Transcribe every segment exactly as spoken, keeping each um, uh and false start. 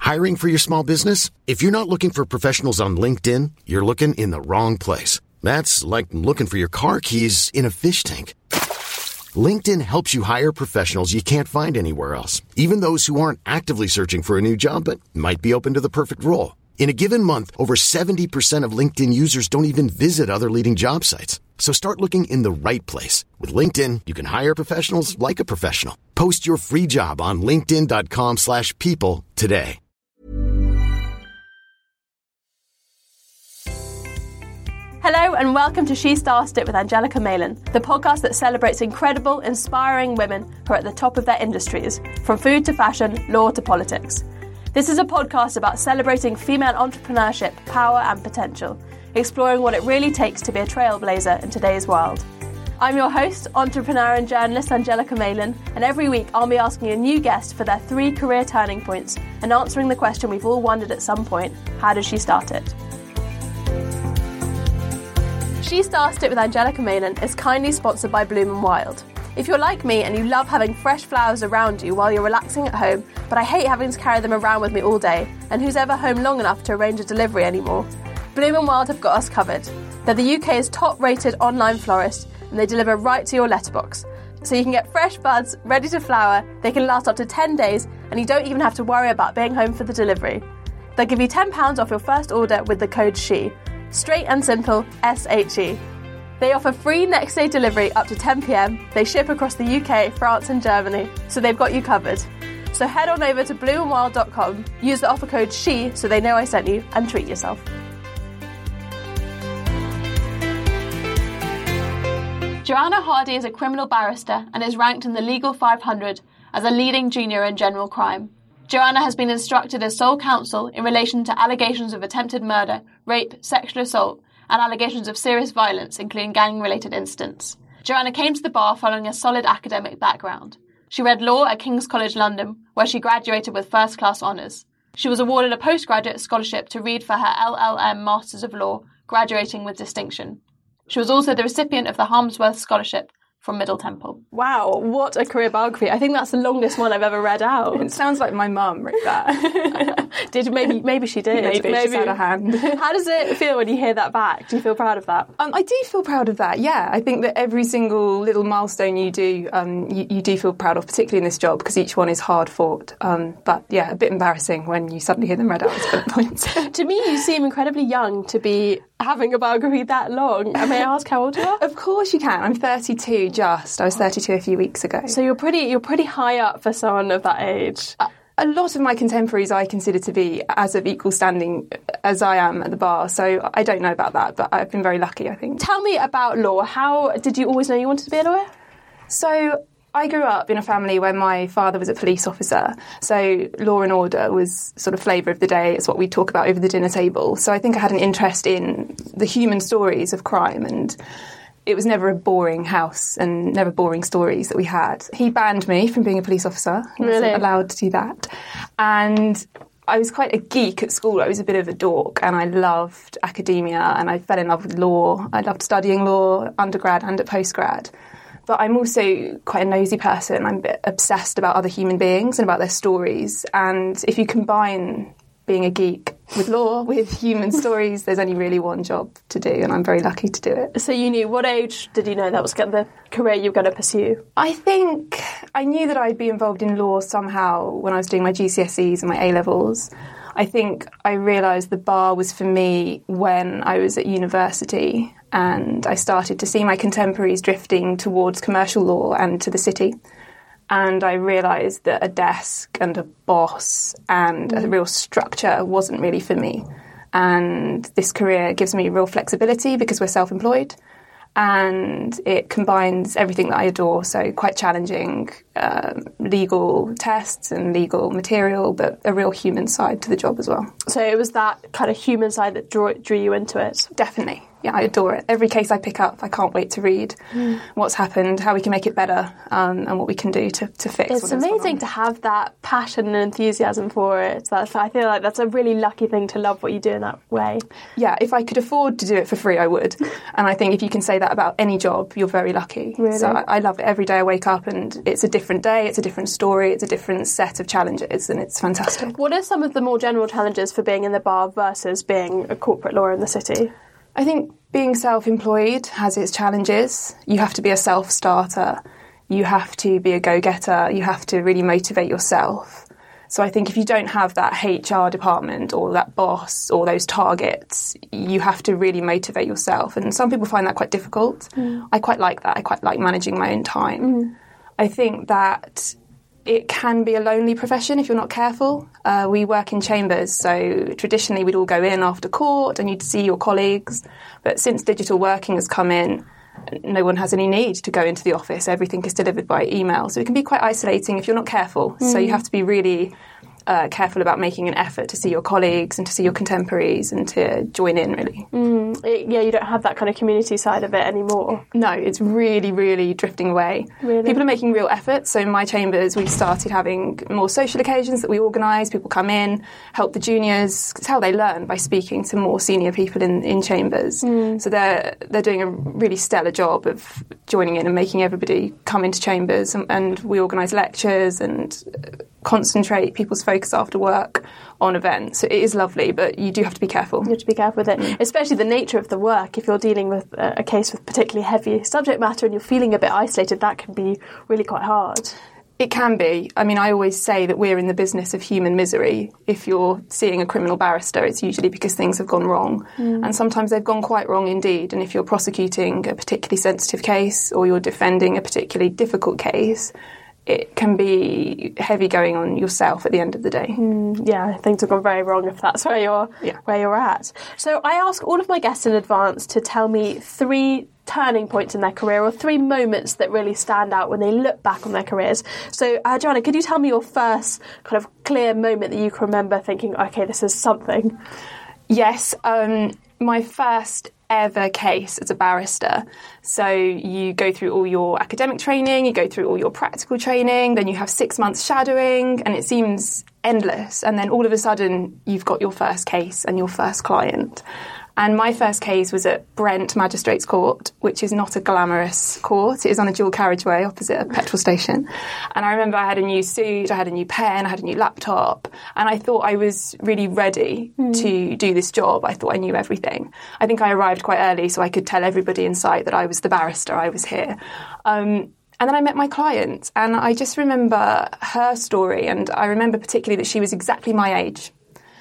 Hiring for your small business? If you're not looking for professionals on LinkedIn, you're looking in the wrong place. That's like looking for your car keys in a fish tank. LinkedIn helps you hire professionals you can't find anywhere else, even those who aren't actively searching for a new job but might be open to the perfect role. In a given month, over seventy percent of LinkedIn users don't even visit other leading job sites. So start looking in the right place. With LinkedIn, you can hire professionals like a professional. Post your free job on linkedin.com slash people today. Hello and welcome to She Started It with Angelica Malin, the podcast that celebrates incredible, inspiring women who are at the top of their industries, from food to fashion, law to politics. This is a podcast about celebrating female entrepreneurship, power and potential, exploring what it really takes to be a trailblazer in today's world. I'm your host, entrepreneur and journalist Angelica Malin, and every week I'll be asking a new guest for their three career turning points and answering the question we've all wondered at some point: how did she start it? She Started It with Angelica Malin is kindly sponsored by Bloom and Wild. If you're like me and you love having fresh flowers around you while you're relaxing at home, but I hate having to carry them around with me all day, and who's ever home long enough to arrange a delivery anymore, Bloom and Wild have got us covered. They're the U K's top-rated online florist, and they deliver right to your letterbox. So you can get fresh buds ready to flower, they can last up to ten days, and you don't even have to worry about being home for the delivery. They'll give you ten pounds off your first order with the code SHE. Straight and simple, S H E. They offer free next day delivery up to ten p.m. They ship across the U K, France and Germany, so they've got you covered. So head on over to bloom and wild dot com, use the offer code SHE so they know I sent you, and treat yourself. Joanna Hardy is a criminal barrister and is ranked in the Legal five hundred as a leading junior in general crime. Joanna has been instructed as sole counsel in relation to allegations of attempted murder, rape, sexual assault, and allegations of serious violence, including gang-related incidents. Joanna came to the bar following a solid academic background. She read law at King's College London, where she graduated with first-class honours. She was awarded a postgraduate scholarship to read for her L L M Masters of Law, graduating with distinction. She was also the recipient of the Harmsworth Scholarship from Middle Temple. Wow, what a career biography. I think that's the longest one I've ever read out. It sounds like my mum wrote that. did maybe maybe she did. Maybe, maybe. She's had a hand. How does it feel when you hear that back? Do you feel proud of that? Um, I do feel proud of that, yeah. I think that every single little milestone you do, um, you, you do feel proud of, particularly in this job, because each one is hard fought. Um, but yeah, a bit embarrassing when you suddenly hear them read out as bullet points. To me, you seem incredibly young to be having a biography that long. May I ask how old you are? Of course you can. I'm thirty-two just. I was thirty-two a few weeks ago. So you're pretty you're pretty high up for someone of that age. A, a lot of my contemporaries I consider to be as of equal standing as I am at the bar. So I don't know about that, but I've been very lucky, I think. Tell me about law. How did you always know you wanted to be a lawyer? So I grew up in a family where my father was a police officer, so law and order was sort of flavour of the day. It's what we talk about over the dinner table. So I think I had an interest in the human stories of crime, and it was never a boring house and never boring stories that we had. He banned me from being a police officer. I wasn't Really? allowed to do that. And I was quite a geek at school. I was a bit of a dork, and I loved academia, and I fell in love with law. I loved studying law, undergrad and at postgrad. But I'm also quite a nosy person. I'm a bit obsessed about other human beings and about their stories. And if you combine being a geek with law, with human stories, there's only really one job to do, and I'm very lucky to do it. So you knew, what age did you know that was the career you were going to pursue? I think I knew that I'd be involved in law somehow when I was doing my G C S Es and my A-levels. I think I realised the bar was for me when I was at university, and I started to see my contemporaries drifting towards commercial law and to the city. And I realised that a desk and a boss and a real structure wasn't really for me. And this career gives me real flexibility because we're self-employed. And it combines everything that I adore, so quite challenging um, legal tests and legal material, but a real human side to the job as well. So it was that kind of human side that drew, drew you into it? Definitely, Yeah, I adore it. Every case I pick up, I can't wait to read mm. what's happened, how we can make it better, um, and what we can do to, to fix It's amazing to have that passion and enthusiasm for it. That's, I feel like that's a really lucky thing to love what you do in that way. Yeah, if I could afford to do it for free, I would. And I think if you can say that about any job, you're very lucky. Really? So I, I love it. Every day I wake up and it's a different day, it's a different story, it's a different set of challenges, and it's fantastic. What are some of the more general challenges for being in the bar versus being a corporate lawyer in the city? I think being self-employed has its challenges. You have to be a self-starter. You have to be a go-getter. You have to really motivate yourself. So I think if you don't have that H R department or that boss or those targets, you have to really motivate yourself. And some people find that quite difficult. Mm. I quite like that. I quite like managing my own time. Mm. I think that it can be a lonely profession if you're not careful. Uh, we work in chambers, so traditionally we'd all go in after court and you'd see your colleagues. But since digital working has come in, no one has any need to go into the office. Everything is delivered by email. So it can be quite isolating if you're not careful. Mm. So you have to be really uh, careful about making an effort to see your colleagues and to see your contemporaries and to join in, really. Mm. It, yeah, you don't have that kind of community side of it anymore. No, it's really, really drifting away. Really? People are making real efforts. So in my chambers, we've started having more social occasions that we organise. People come in, help the juniors. It's how they learn, by speaking to more senior people in, in chambers. Mm. So they're they're doing a really stellar job of joining in and making everybody come into chambers. And, and we organise lectures and concentrate people's focus after work on events. So it is lovely, but you do have to be careful. You have to be careful with it, mm. especially the nature of the work. If you're dealing with a case with particularly heavy subject matter and you're feeling a bit isolated, that can be really quite hard. It can be. I mean, I always say that we're in the business of human misery. If you're seeing a criminal barrister, it's usually because things have gone wrong. Mm. And sometimes they've gone quite wrong indeed. And if you're prosecuting a particularly sensitive case or you're defending a particularly difficult case, it can be heavy going on yourself at the end of the day. Mm, yeah, things have gone very wrong if that's where you're yeah. where you're at. So I ask all of my guests in advance to tell me three turning points in their career or three moments that really stand out when they look back on their careers. So, uh, Joanna, could you tell me your first kind of clear moment that you can remember thinking, okay, this is something? Yes, um, my first ever case as a barrister. So you go through all your academic training, you go through all your practical training, then you have six months shadowing, and it seems endless. And then all of a sudden, you've got your first case and your first client. And my first case was at Brent Magistrates Court, which is not a glamorous court. It is on a dual carriageway opposite a petrol station. And I remember I had a new suit, I had a new pen, I had a new laptop, and I thought I was really ready mm. to do this job. I thought I knew everything. I think I arrived quite early so I could tell everybody in sight that I was the barrister, I was here. Um, And then I met my client, and I just remember her story, and I remember particularly that she was exactly my age.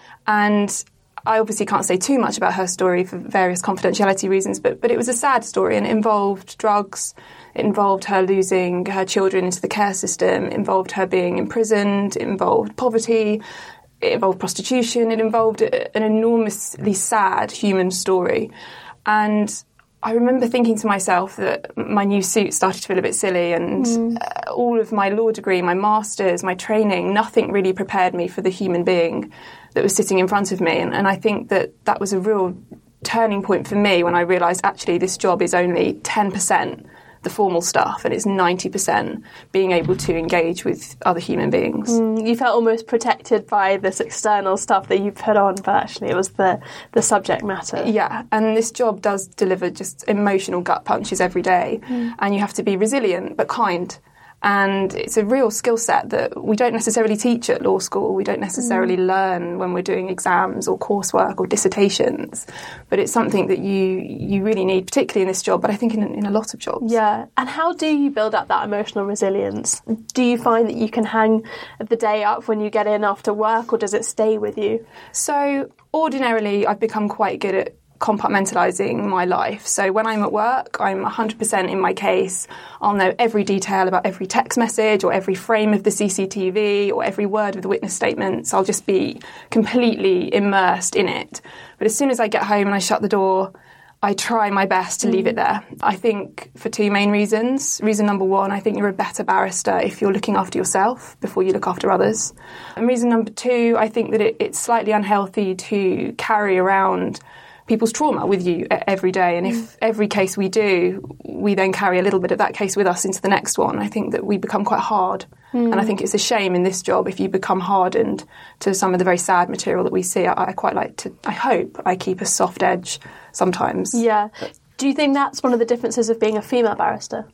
And I obviously can't say too much about her story for various confidentiality reasons, but, but it was a sad story, and it involved drugs, it involved her losing her children into the care system, it involved her being imprisoned, it involved poverty, it involved prostitution, it involved a, an enormously sad human story. And I remember thinking to myself that my new suit started to feel a bit silly, and mm. uh, all of my law degree, my masters, my training, nothing really prepared me for the human being that was sitting in front of me. And, and I think that that was a real turning point for me when I realised actually this job is only ten percent the formal stuff and it's ninety percent being able to engage with other human beings. Mm, you felt almost protected by this external stuff that you put on, but actually it was the, the subject matter. Yeah, and this job does deliver just emotional gut punches every day, mm. and you have to be resilient but kind. And it's a real skill set that we don't necessarily teach at law school. We don't necessarily mm. learn when we're doing exams or coursework or dissertations. But it's something that you you really need, particularly in this job, but I think in, in a lot of jobs. Yeah. And how do you build up that emotional resilience? Do you find that you can hang the day up when you get in after work, or does it stay with you? So ordinarily, I've become quite good at compartmentalising my life. So when I'm at work, I'm one hundred percent in my case. I'll know every detail about every text message or every frame of the C C T V or every word of the witness statements. I'll just be completely immersed in it. But as soon as I get home and I shut the door, I try my best to leave it there. I think for two main reasons. Reason number one, I think you're a better barrister if you're looking after yourself before you look after others. And reason number two, I think that it, it's slightly unhealthy to carry around people's trauma with you every day. And if every case we do, we then carry a little bit of that case with us into the next one, I think that we become quite hard. Mm. And I think it's a shame in this job if you become hardened to some of the very sad material that we see. I, I quite like to, I hope I keep a soft edge sometimes. Yeah. Do you think that's one of the differences of being a female barrister?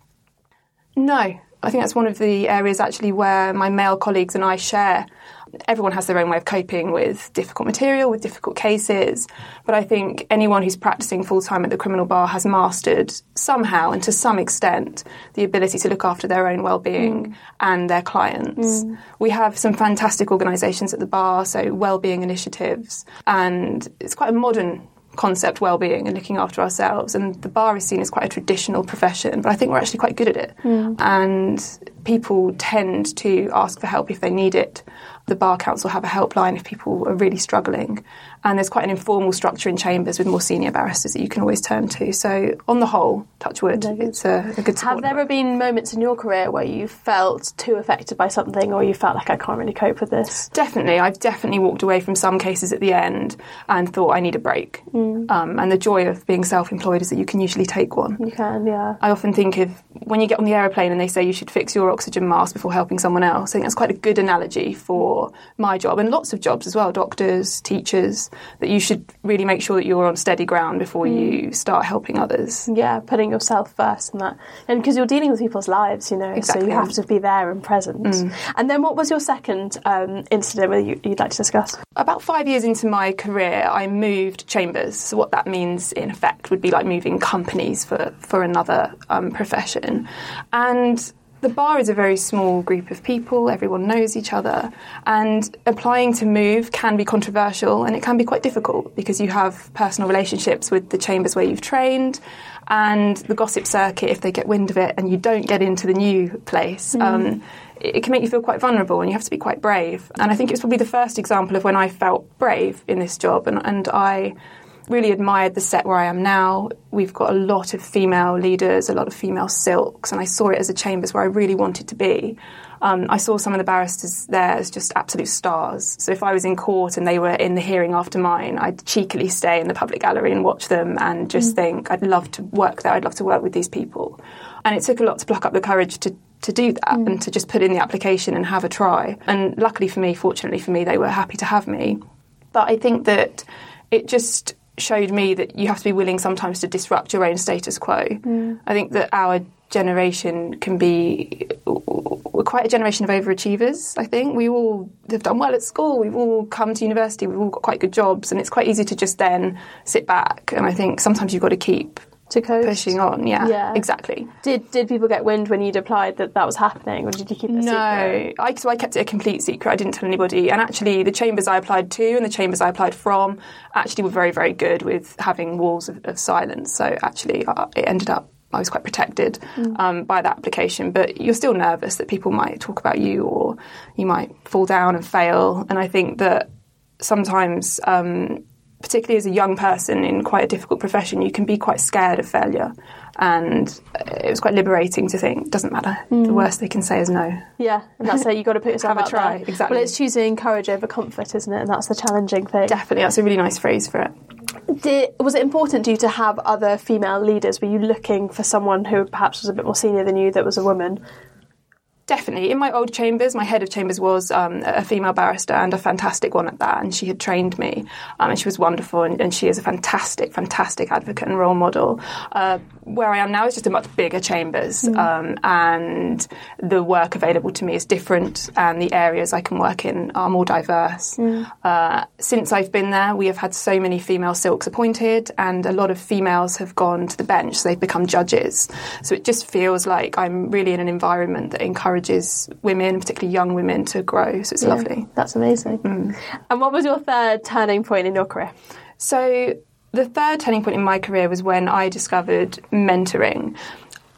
No. I think that's one of the areas actually where my male colleagues and I share. Everyone has their own way of coping with difficult material, with difficult cases. But I think anyone who's practising full-time at the criminal bar has mastered somehow and to some extent the ability to look after their own well-being mm. and their clients. Mm. We have some fantastic organisations at the bar, so well-being initiatives. And it's quite a modern concept, well-being and looking after ourselves. And the bar is seen as quite a traditional profession, but I think we're actually quite good at it. Mm. And people tend to ask for help if they need it. The Bar Council have a helpline if people are really struggling. And there's quite an informal structure in chambers with more senior barristers that you can always turn to. So on the whole, touch wood, it's a, a good support. Have there ever been moments in your career where you felt too affected by something or you felt like I can't really cope with this? Definitely. I've definitely walked away from some cases at the end and thought I need a break. Mm. Um, and the joy of being self-employed is that you can usually take one. You can, yeah. I often think of when you get on the aeroplane and they say you should fix your oxygen mask before helping someone else. I think that's quite a good analogy for my job and lots of jobs as well, doctors, teachers, that you should really make sure that you're on steady ground before mm. you start helping others. Yeah, putting yourself first and that. And because you're dealing with people's lives, you know, exactly. so you have to be there and present. Mm. And then what was your second um, incident that you, you'd like to discuss? About five years into my career, I moved chambers. So what that means, in effect, would be like moving companies for, for another um, profession. And the bar is a very small group of people, everyone knows each other, and applying to move can be controversial and it can be quite difficult because you have personal relationships with the chambers where you've trained and the gossip circuit, if they get wind of it and you don't get into the new place, mm. um, it, it can make you feel quite vulnerable and you have to be quite brave. And I think it's probably the first example of when I felt brave in this job, and, and I really admired the set where I am now. We've got a lot of female leaders, a lot of female silks, and I saw it as a chambers where I really wanted to be. Um, I saw some of the barristers there as just absolute stars. So if I was in court and they were in the hearing after mine, I'd cheekily stay in the public gallery and watch them and just mm. think, I'd love to work there, I'd love to work with these people. And it took a lot to pluck up the courage to to do that mm. and to just put in the application and have a try. And luckily for me, fortunately for me, they were happy to have me. But I think that it just showed me that you have to be willing sometimes to disrupt your own status quo. Mm. I think that our generation can be, we're quite a generation of overachievers, I think. We all have done well at school, we've all come to university, we've all got quite good jobs, and it's quite easy to just then sit back. And I think sometimes you've got to keep to coast. Pushing on, yeah, yeah, exactly. Did did people get wind when you'd applied that that was happening, or did you keep it a no, secret? No, I, so I kept it a complete secret. I didn't tell anybody. And actually, the chambers I applied to and the chambers I applied from actually were very, very good with having walls of, of silence. So actually, uh, it ended up, I was quite protected mm. um, by that application. But you're still nervous that people might talk about you or you might fall down and fail. And I think that sometimes, um, particularly as a young person in quite a difficult profession, you can be quite scared of failure. And it was quite liberating to think, doesn't matter. Mm. The worst they can say is no. Yeah, and that's it. You've got to put yourself Have out a try, there. Exactly. Well, it's choosing courage over comfort, isn't it? And that's the challenging thing. Definitely. That's a really nice phrase for it. Did, was it important to you to have other female leaders? Were you looking for someone who perhaps was a bit more senior than you that was a woman? Definitely. In my old chambers, my head of chambers was um, a female barrister and a fantastic one at that, and she had trained me, um, and she was wonderful, and, and she is a fantastic, fantastic advocate and role model. Uh, where I am now is just a much bigger chambers, mm. um, and the work available to me is different, and the areas I can work in are more diverse. Mm. Uh, since I've been there, we have had so many female silks appointed, and a lot of females have gone to the bench, so they've become judges. So it just feels like I'm really in an environment that encourages encourages women, particularly young women, to grow. So it's yeah, lovely. That's amazing. Mm. And what was your third turning point in your career? So the third turning point in my career was when I discovered mentoring.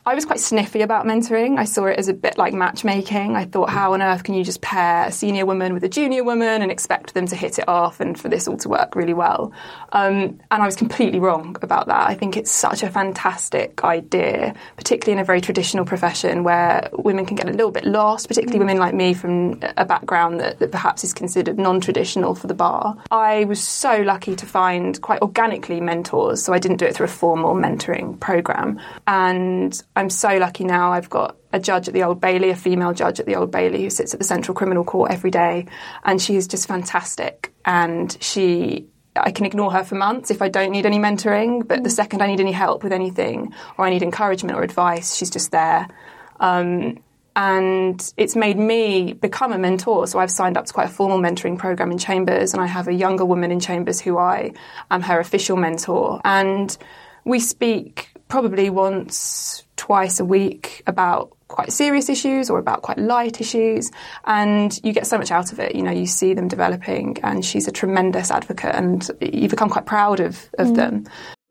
I was quite sniffy about mentoring. I saw it as a bit like matchmaking. I thought, how on earth can you just pair a senior woman with a junior woman and expect them to hit it off and for this all to work really well? Um, and I was completely wrong about that. I think it's such a fantastic idea, particularly in a very traditional profession where women can get a little bit lost, particularly women like me from a background that, that perhaps is considered non-traditional for the bar. I was so lucky to find quite organically mentors, so I didn't do it through a formal mentoring programme. And I'm so lucky now I've got a judge at the Old Bailey, a female judge at the Old Bailey who sits at the Central Criminal Court every day, and she is just fantastic. And she, I can ignore her for months if I don't need any mentoring, but the second I need any help with anything or I need encouragement or advice, she's just there. Um, and it's made me become a mentor. So I've signed up to quite a formal mentoring programme in Chambers, and I have a younger woman in Chambers who I am her official mentor. And we speak probably once, twice a week about quite serious issues or about quite light issues, and you get so much out of it. You know, you see them developing, and she's a tremendous advocate, and you become quite proud of, of mm. them.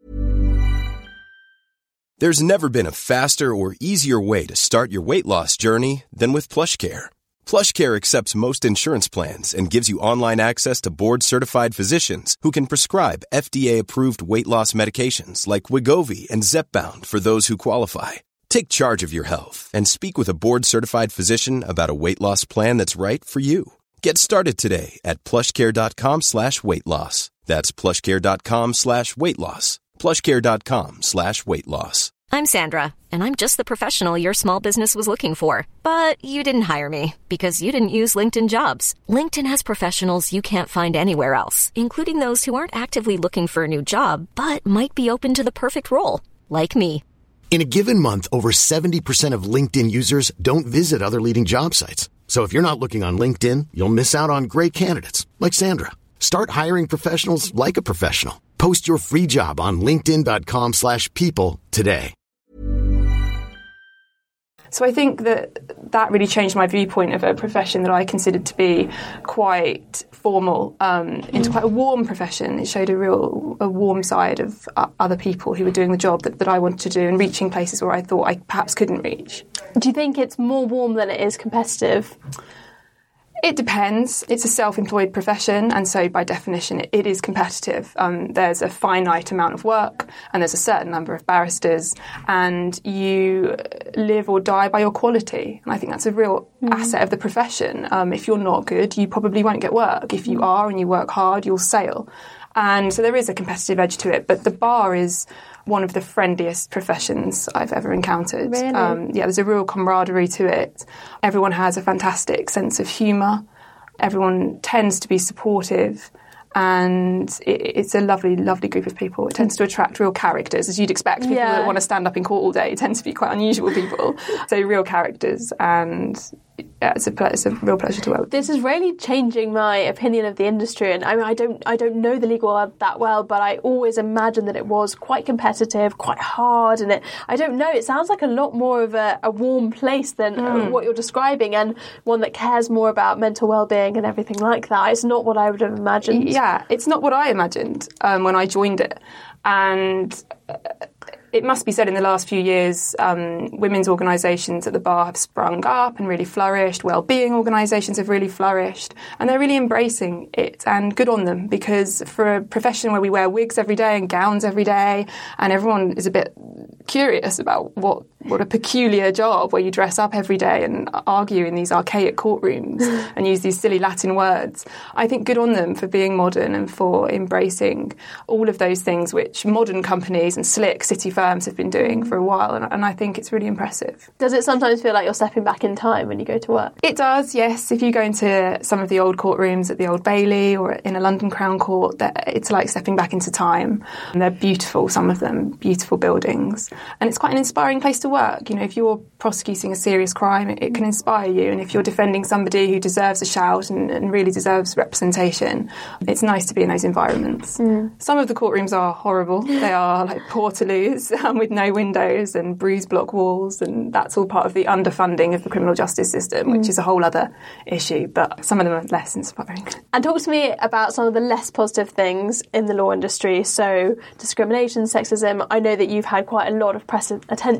There's never been a faster or easier way to start your weight loss journey than with PlushCare. PlushCare accepts most insurance plans and gives you online access to board-certified physicians who can prescribe F D A-approved weight loss medications like Wegovy and Zepbound for those who qualify. Take charge of your health and speak with a board-certified physician about a weight loss plan that's right for you. Get started today at plushcare.com slash weight loss. That's plushcare.com slash weight loss. plushcare.com slash weight loss. I'm Sandra, and I'm just the professional your small business was looking for. But you didn't hire me because you didn't use LinkedIn Jobs. LinkedIn has professionals you can't find anywhere else, including those who aren't actively looking for a new job, but might be open to the perfect role, like me. In a given month, over seventy percent of LinkedIn users don't visit other leading job sites. So if you're not looking on LinkedIn, you'll miss out on great candidates like Sandra. Start hiring professionals like a professional. Post your free job on linkedin.com slash people today. So I think that that really changed my viewpoint of a profession that I considered to be quite formal um, into quite a warm profession. It showed a real a warm side of uh, other people who were doing the job that, that I wanted to do and reaching places where I thought I perhaps couldn't reach. Do you think it's more warm than it is competitive? It depends. It's a self-employed profession, and so by definition it, it is competitive. Um, there's a finite amount of work, and there's a certain number of barristers, and you live or die by your quality. And I think that's a real mm. asset of the profession. Um, if you're not good, you probably won't get work. If you are and you work hard, you'll sail. And so there is a competitive edge to it, but the bar is one of the friendliest professions I've ever encountered. Really? Um, yeah, there's a real camaraderie to it. Everyone has a fantastic sense of humour. Everyone tends to be supportive. And it, it's a lovely, lovely group of people. It tends to attract real characters, as you'd expect. People yeah. that want to stand up in court all day tend to be quite unusual people. So real characters, and yeah, it's a ple- it's a real pleasure to work with. This is really changing my opinion of the industry. And I mean, I don't I don't know the legal world that well, but I always imagined that it was quite competitive, quite hard, and it. I don't know. It sounds like a lot more of a, a warm place than mm. what you're describing, and one that cares more about mental well-being and everything like that. It's not what I would have imagined. Yeah. Yeah, it's not what I imagined um, when I joined it. And uh, it must be said in the last few years, um, women's organisations at the bar have sprung up and really flourished. Wellbeing organisations have really flourished. And they're really embracing it. And good on them, because for a profession where we wear wigs every day and gowns every day, and everyone is a bit curious about what, what a peculiar job where you dress up every day and argue in these archaic courtrooms and use these silly Latin words. I think good on them for being modern and for embracing all of those things which modern companies and slick city firms have been doing for a while, and, and I think it's really impressive. Does it sometimes feel like you're stepping back in time when you go to work? It does, yes. If you go into some of the old courtrooms at the Old Bailey or in a London Crown Court, it's like stepping back into time. And they're beautiful, some of them, beautiful buildings. And it's quite an inspiring place to work. You know, if you're prosecuting a serious crime, it, it can inspire you. And if you're defending somebody who deserves a shout and, and really deserves representation, it's nice to be in those environments. Mm. Some of the courtrooms are horrible. They are like Portaloos um, with no windows and bruise block walls, and that's all part of the underfunding of the criminal justice system, which mm. is a whole other issue. But some of them are less inspiring. And talk to me about some of the less positive things in the law industry. So discrimination, sexism. I know that you've had quite a lot of press attention.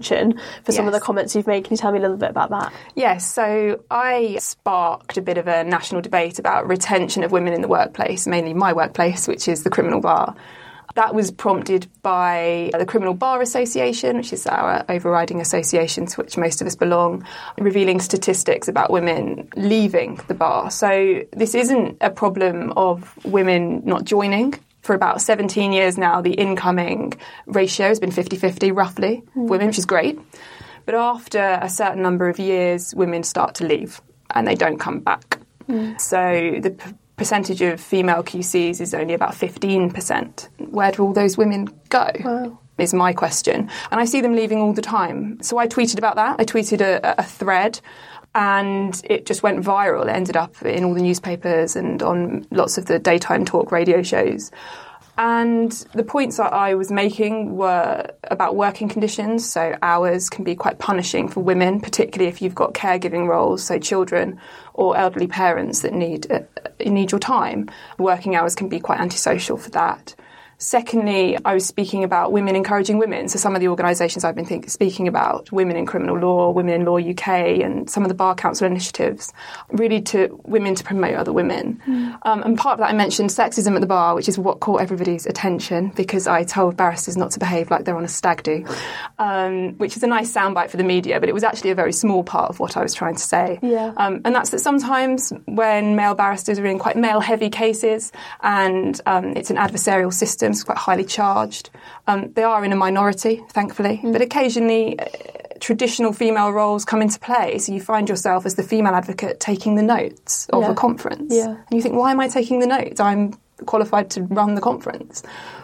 for some Yes. of the comments you've made. Can you tell me a little bit about that? Yes, so I sparked a bit of a national debate about retention of women in the workplace, mainly my workplace, which is the criminal bar. That was prompted by the Criminal Bar Association, which is our overriding association to which most of us belong, revealing statistics about women leaving the bar. So this isn't a problem of women not joining. For about seventeen years now, the incoming ratio has been fifty-fifty, roughly, mm. women, which is great. But after a certain number of years, women start to leave and they don't come back. Mm. So the p- percentage of female Q Cs is only about fifteen percent. Where do all those women go? Wow. Is my question. And I see them leaving all the time. So I tweeted about that. I tweeted a, a thread and it just went viral. It ended up in all the newspapers and on lots of the daytime talk radio shows. And the points that I was making were about working conditions. So hours can be quite punishing for women, particularly if you've got caregiving roles, so children or elderly parents that need uh, need your time. Working hours can be quite antisocial for that. Secondly, I was speaking about women encouraging women. So some of the organisations I've been think- speaking about, Women in Criminal Law, Women in Law U K, and some of the Bar Council initiatives, really to women to promote other women. Mm. Um, and part of that I mentioned sexism at the bar, which is what caught everybody's attention because I told barristers not to behave like they're on a stag do, um, which is a nice soundbite for the media, but it was actually a very small part of what I was trying to say. Yeah. Um, and that's that sometimes when male barristers are in quite male-heavy cases and um, it's an adversarial system, it's quite highly charged. Um, they are in a minority, thankfully, mm. but occasionally uh, traditional female roles come into play. So you find yourself as the female advocate taking the notes of yeah. a conference. Yeah. And you think, why am I taking the notes? I'm qualified to run the conference.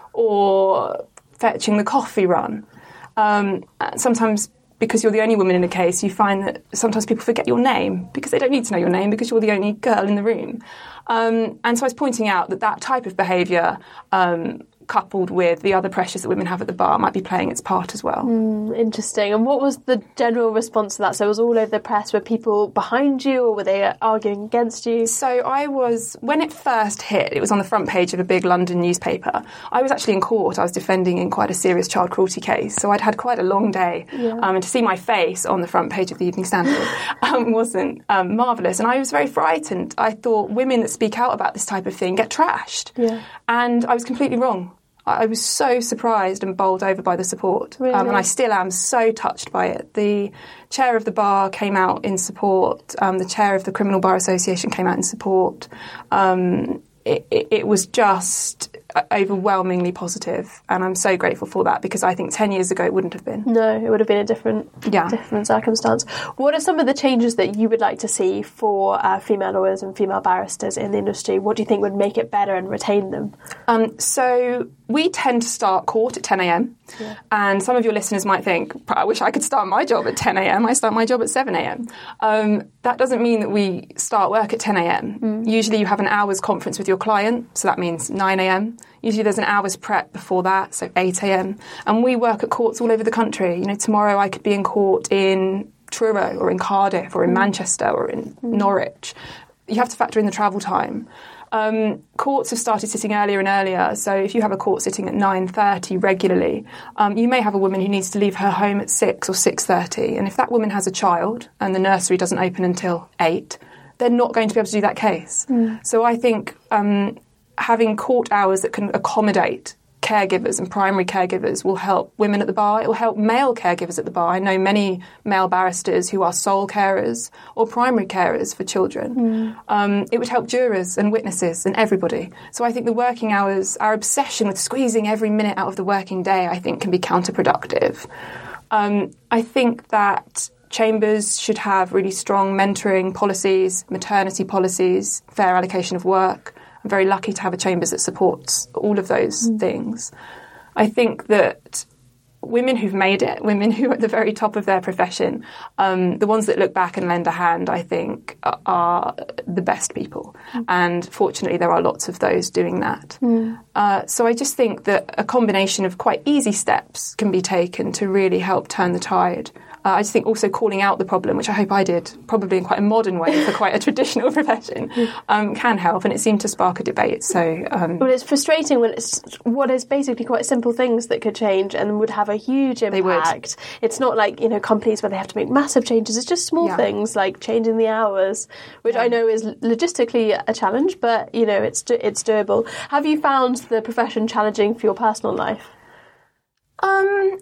Or fetching the coffee run. Um, sometimes because you're the only woman in a case, you find that sometimes people forget your name because they don't need to know your name because you're the only girl in the room. Um, and so I was pointing out that that type of behaviour, um, coupled with the other pressures that women have at the bar, might be playing its part as well. Mm, interesting. And what was the general response to that? So it was all over the press. Were people behind you or were they arguing against you? So I was, when it first hit, it was on the front page of a big London newspaper. I was actually in court. I was defending in quite a serious child cruelty case. So I'd had quite a long day. Yeah. Um, and to see my face on the front page of the Evening Standard um, wasn't um, marvellous. And I was very frightened. I thought women that speak out about this type of thing get trashed. Yeah. And I was completely wrong. I was so surprised and bowled over by the support. Really? Um, and I still am so touched by it. The chair of the bar came out in support. Um, the chair of the Criminal Bar Association came out in support. Um, it, it, it was just overwhelmingly positive, and I'm so grateful for that because I think ten years ago it wouldn't have been. No, it would have been a different, yeah. different circumstance. What are some of the changes that you would like to see for uh, female lawyers and female barristers in the industry? What do you think would make it better and retain them? Um, so we tend to start court at ten a.m. Yeah. And some of your listeners might think, I wish I could start my job at ten a.m. I start my job at seven a.m. Um, that doesn't mean that we start work at ten a.m. Mm. Usually you have an hour's conference with your client, so that means nine a.m. Usually there's an hour's prep before that, so eight a.m. And we work at courts all over the country. You know, tomorrow I could be in court in Truro or in Cardiff or in mm. Manchester or in mm. Norwich. You have to factor in the travel time. Um, courts have started sitting earlier and earlier, so if you have a court sitting at nine thirty regularly, um, you may have a woman who needs to leave her home at six or six thirty, and if that woman has a child and the nursery doesn't open until eight, they're not going to be able to do that case. Mm. So I think um, having court hours that can accommodate caregivers and primary caregivers will help women at the bar. It will help male caregivers at the bar. I know many male barristers who are sole carers or primary carers for children. Mm. Um, it would help jurors and witnesses and everybody. So I think the working hours, our obsession with squeezing every minute out of the working day, I think can be counterproductive. Um, I think that chambers should have really strong mentoring policies, maternity policies, fair allocation of work. I'm very lucky to have a chambers that supports all of those mm. things. I think that women who've made it, women who are at the very top of their profession, um, the ones that look back and lend a hand, I think, are the best people. Mm. And fortunately, there are lots of those doing that. Mm. Uh, so I just think that a combination of quite easy steps can be taken to really help turn the tide. Uh, I just think also calling out the problem, which I hope I did, probably in quite a modern way for quite a traditional profession, um, can help, and it seemed to spark a debate. So, um, well, it's frustrating when it's what is basically quite simple things that could change and would have a huge impact. They would. It's not like, you know, companies where they have to make massive changes. It's just small yeah. things like changing the hours, which yeah. I know is logistically a challenge, but you know, it's it's doable. Have you found the profession challenging for your personal life? Um.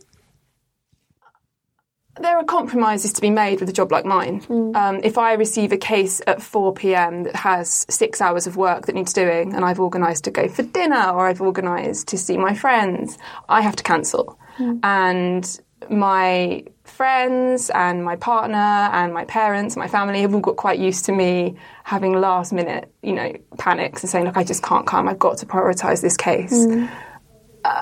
There are compromises to be made with a job like mine. Mm. Um, if I receive a case at four p.m. that has six hours of work that needs doing, and I've organised to go for dinner or I've organised to see my friends, I have to cancel. Mm. And my friends and my partner and my parents, my family have all got quite used to me having last minute, you know, panics and saying, look, I just can't come. I've got to prioritise this case. Mm. Uh,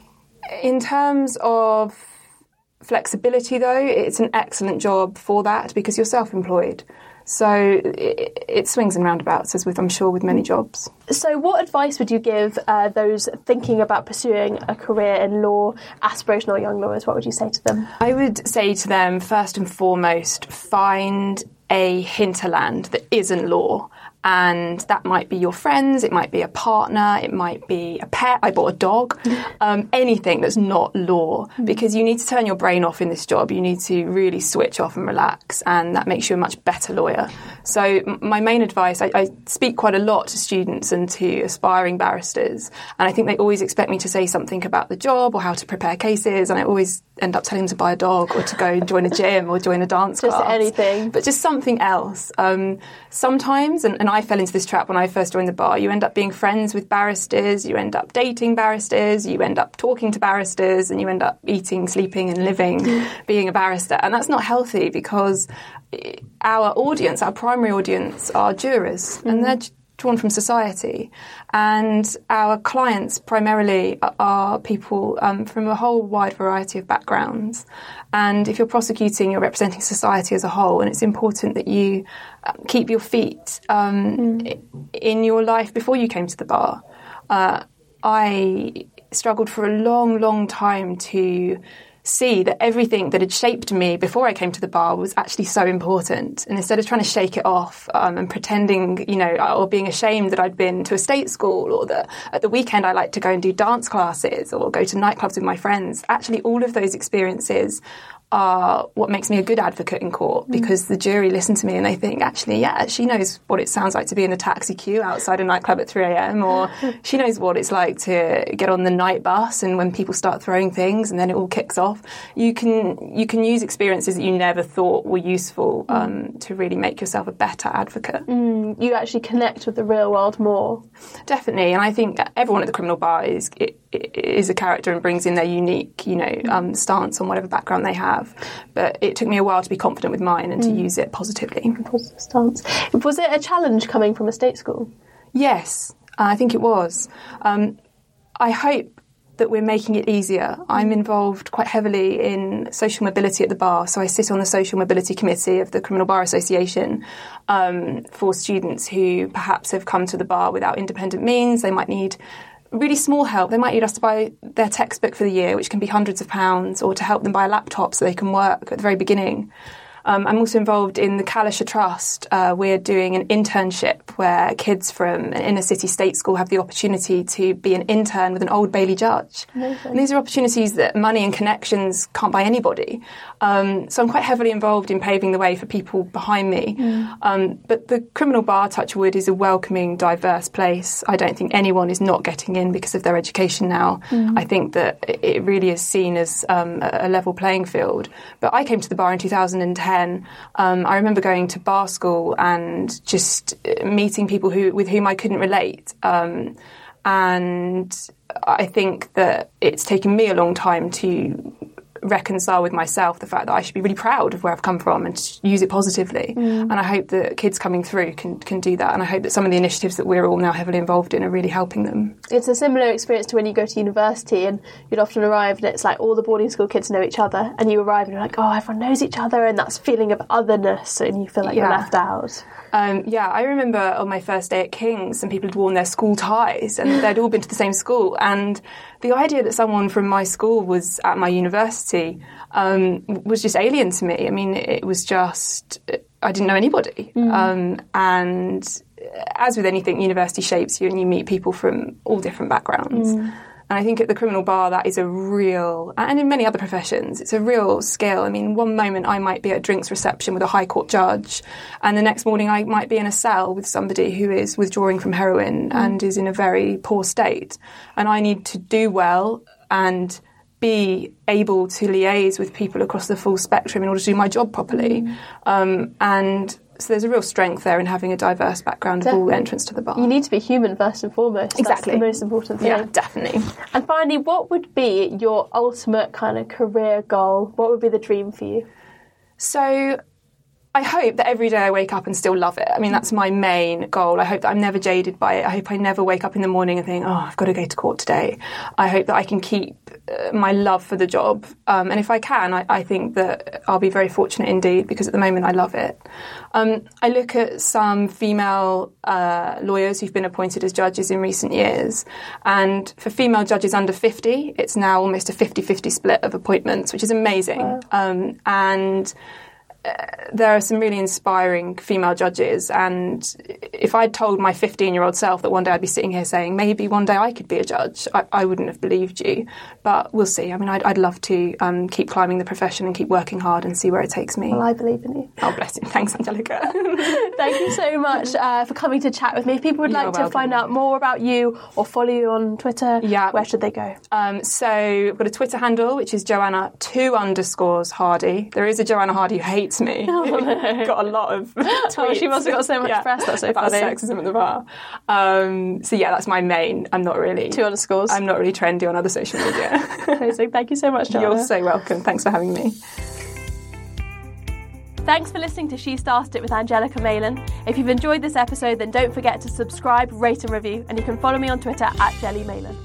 in terms of flexibility, though, it's an excellent job for that because you're self-employed. So it, it swings and roundabouts, as with, I'm sure, with many jobs. So what advice would you give uh, those thinking about pursuing a career in law, aspirational young lawyers? What would you say to them? I would say to them, first and foremost, find a hinterland that isn't law. And that might be your friends, it might be a partner, it might be a pet. I bought a dog. Um, anything that's not law, because you need to turn your brain off in this job. You need to really switch off and relax, and that makes you a much better lawyer. So m- my main advice, I, I speak quite a lot to students and to aspiring barristers, and I think they always expect me to say something about the job or how to prepare cases, and I always end up telling them to buy a dog or to go and join a gym or join a dance just class. Just anything. But just something else. Um, sometimes, and, and I fell into this trap when I first joined the bar, you end up being friends with barristers, you end up dating barristers, you end up talking to barristers, and you end up eating, sleeping and living being a barrister. And that's not healthy because our audience, our primary audience, are jurors, mm. and they're drawn from society, and our clients primarily are people um, from a whole wide variety of backgrounds. And if you're prosecuting, you're representing society as a whole, and it's important that you um, keep your feet um, mm. in your life before you came to the bar. Uh, I struggled for a long, long time to see that everything that had shaped me before I came to the bar was actually so important. And instead of trying to shake it off um, and pretending, you know, or being ashamed that I'd been to a state school, or that at the weekend I like to go and do dance classes or go to nightclubs with my friends, actually all of those experiences are what makes me a good advocate in court, because mm. the jury listen to me and they think, actually, yeah, she knows what it sounds like to be in a taxi queue outside a nightclub at three a.m, or she knows what it's like to get on the night bus and when people start throwing things and then it all kicks off. You can you can use experiences that you never thought were useful um, mm. to really make yourself a better advocate. Mm. You actually connect with the real world more. Definitely, and I think everyone at the criminal bar is, is a character and brings in their unique, you know, um, stance on whatever background they have. But it took me a while to be confident with mine and to mm. use it positively. Positive stance. Was it a challenge coming from a state school? Yes, I think it was. Um, I hope that we're making it easier. I'm involved quite heavily in social mobility at the bar, so I sit on the social mobility committee of the Criminal Bar Association um, for students who perhaps have come to the bar without independent means. They might need really small help. They might need us to buy their textbook for the year, which can be hundreds of pounds, or to help them buy a laptop so they can work at the very beginning. Um, I'm also involved in the Kalisha Trust. Uh, we're doing an internship where kids from an inner city state school have the opportunity to be an intern with an Old Bailey judge. Amazing. And these are opportunities that money and connections can't buy anybody. Um, so I'm quite heavily involved in paving the way for people behind me. Mm. Um, but the criminal bar, touch wood, is a welcoming, diverse place. I don't think anyone is not getting in because of their education now. Mm. I think that it really is seen as um, a level playing field. But I came to the bar in two thousand ten. Um, I remember going to bar school and just meeting people who with whom I couldn't relate. Um, and I think that it's taken me a long time to reconcile with myself the fact that I should be really proud of where I've come from and use it positively. Mm. And I hope that kids coming through can, can do that. And I hope that some of the initiatives that we're all now heavily involved in are really helping them. It's a similar experience to when you go to university and you'd often arrive and it's like all the boarding school kids know each other, and you arrive and you're like, oh, everyone knows each other, and that's feeling of otherness and you feel like yeah. you're left out. Um, yeah, I remember on my first day at King's, some people had worn their school ties and they'd all been to the same school. And the idea that someone from my school was at my university um, was just alien to me. I mean, it was just, I didn't know anybody. Mm. Um, and as with anything, university shapes you and you meet people from all different backgrounds. Mm. And I think at the criminal bar, that is a real, and in many other professions, it's a real skill. I mean, one moment I might be at drinks reception with a High Court judge, and the next morning I might be in a cell with somebody who is withdrawing from heroin mm. and is in a very poor state. And I need to do well and be able to liaise with people across the full spectrum in order to do my job properly. Mm. Um, and so there's a real strength there in having a diverse background definitely. Of all entrants to the bar. You need to be human first and foremost. Exactly. That's the most important thing. Yeah, definitely. And finally, what would be your ultimate kind of career goal? What would be the dream for you? So I hope that every day I wake up and still love it. I mean, that's my main goal. I hope that I'm never jaded by it. I hope I never wake up in the morning and think, oh, I've got to go to court today. I hope that I can keep uh, my love for the job. Um, and if I can, I, I think that I'll be very fortunate indeed, because at the moment I love it. Um, I look at some female uh, lawyers who've been appointed as judges in recent years. And for female judges under fifty, it's now almost a fifty-fifty split of appointments, which is amazing. Wow. Um, and there are some really inspiring female judges, and if I'd told my fifteen-year-old self that one day I'd be sitting here saying maybe one day I could be a judge, I, I wouldn't have believed you. But we'll see. I mean, I'd, I'd love to um, keep climbing the profession and keep working hard and see where it takes me. Well, I believe in you. Oh, bless you. Thanks, Angelica. Thank you so much uh, for coming to chat with me. If people would You're like welcome. to find out more about you or follow you on Twitter, yeah. where should they go? Um, so I've got a Twitter handle, which is Joanna two underscores Hardy. There is a Joanna Hardy who hates me. Oh, no. Got a lot of tweets. Oh, she must have got so much yeah, press. That's so about funny. Sexism at the bar. Um, so yeah, that's my main. I'm not really two underscores. I'm not really trendy on other social media. Amazing. Thank you so much, Joanna. You're so welcome. Thanks for having me. Thanks for listening to She Started It with Angelica Malin. If you've enjoyed this episode, then don't forget to subscribe, rate and review, and you can follow me on Twitter at Jelly Malin.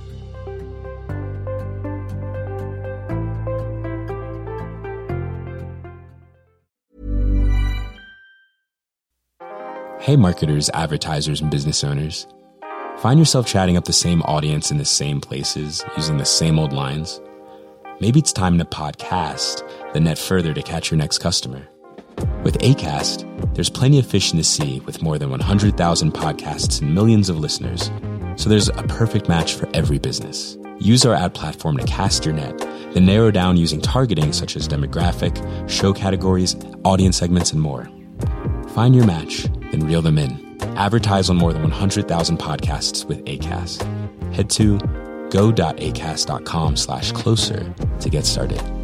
Hey marketers, advertisers, and business owners. Find yourself chatting up the same audience in the same places, using the same old lines? Maybe it's time to podcast the net further to catch your next customer. With Acast, there's plenty of fish in the sea with more than one hundred thousand podcasts and millions of listeners. So there's a perfect match for every business. Use our ad platform to cast your net, then narrow down using targeting such as demographic, show categories, audience segments, and more. Find your match, then reel them in. Advertise on more than one hundred thousand podcasts with Acast. Head to go.acast.com slash closer to get started.